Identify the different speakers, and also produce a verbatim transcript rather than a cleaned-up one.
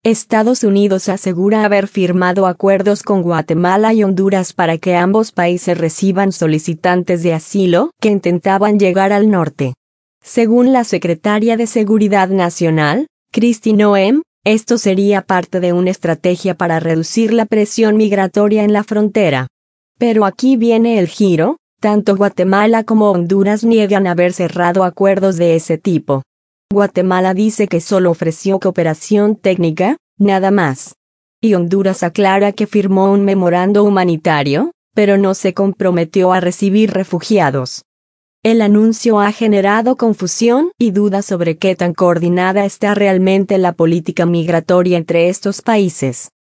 Speaker 1: Estados Unidos asegura haber firmado acuerdos con Guatemala y Honduras para que ambos países reciban solicitantes de asilo que intentaban llegar al norte. Según la secretaria de Seguridad Nacional, Kristi Noem, esto sería parte de una estrategia para reducir la presión migratoria en la frontera. Pero aquí viene el giro, tanto Guatemala como Honduras niegan haber cerrado acuerdos de ese tipo. Guatemala dice que solo ofreció cooperación técnica, nada más. Y Honduras aclara que firmó un memorando humanitario, pero no se comprometió a recibir refugiados. El anuncio ha generado confusión y dudas sobre qué tan coordinada está realmente la política migratoria entre estos países.